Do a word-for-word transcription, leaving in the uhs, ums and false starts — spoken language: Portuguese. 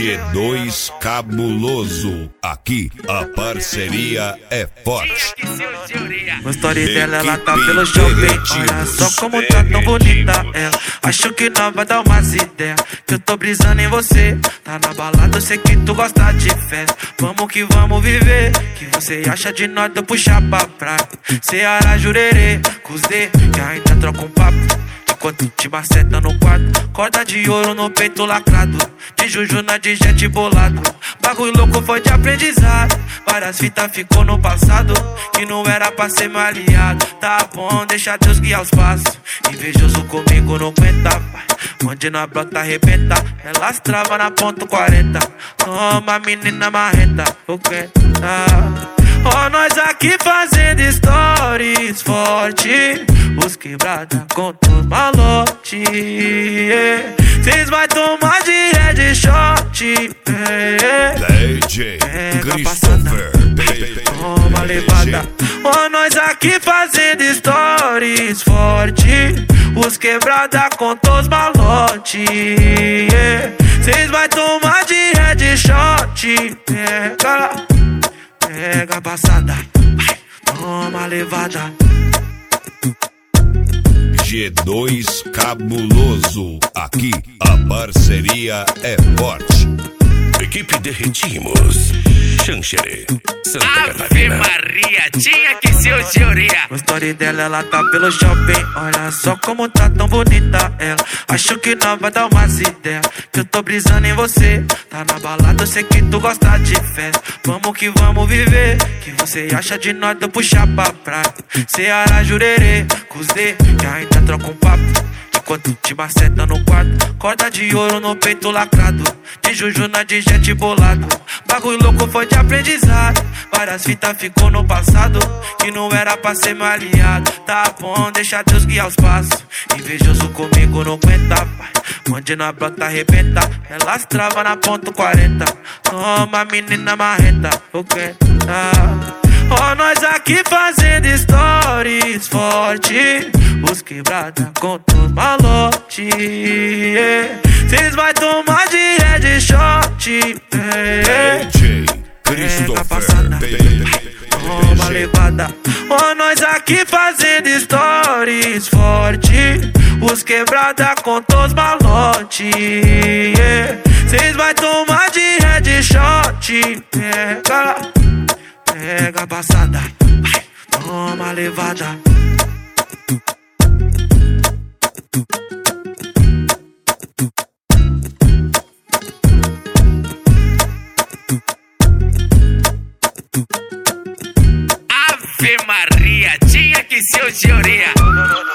G dois Cabuloso, aqui a parceria é forte. O story dela, ela tá pelo shopping. Olha só como tá tão bonita ela. Acho que não vai dar umas ideias, que eu tô brisando em você. Tá na balada, eu sei que tu gosta de festa. Vamos que vamos viver. Que você acha de nós, eu puxar pra praia. Ceará, Jurerê, Cusdê, que ainda troca um papo enquanto te maceta no quarto. Corda de ouro no peito lacrado, de jujuna de jet bolado. Bagulho louco foi de aprendizado, várias fitas ficou no passado, que não era pra ser maleado. Tá bom, deixa Deus guiar os passos. Invejoso comigo não aguenta, pai. Onde na brota arrebenta, elas travam na ponto quarenta. Toma menina marrenta, o que tá? Ó, nós aqui fazendo stories forte, os quebrada com todo malote. Yeah. Cês vai tomar de headshot. Yeah. D J Christopher, toma levada. Ó, nós aqui fazendo stories forte, os quebrada com todos malote. Yeah. Cês vai tomar de headshot. Pega, pega passada, toma levada. G dois Cabuloso, aqui a parceria é forte. Equipe Derretimos, Xanxerê, Santa Catarina. Ave Maria, tinha que ser o Teoria. O story dela, ela tá pelo shopping. Olha só como tá tão bonita ela. Acho que não vai dar umas ideias, que eu tô brisando em você. Tá na balada, eu sei que tu gosta de festa. Vamos que vamos viver. Que você acha de nós, eu puxar pra praia. Ceará, Jurerê, Cusdê, que ainda troca um papo enquanto te maceta no quarto. Corda de ouro no peito lacrado, de jujuna de jet bolado. Bagulho louco foi de aprendizado, várias fitas ficou no passado, que não era pra ser maleado. Tá bom, deixa Deus guiar os passos. Invejoso comigo não aguenta, pai. Onde na brota arrebenta, elas travam na ponto quarenta. Toma menina marrenta, o que tá? Ó, nós aqui fazendo stories forte, os quebrada com todo malote. Yeah. Cês vai tomar de headshot. Yeah. D J Christopher, toma levada. Ó, nós aqui fazendo stories forte, os quebrada com todos malote. Yeah. Cês vai tomar de headshot. Pega, pega passada, toma levada. Ave Maria, tinha que ser o Teoria.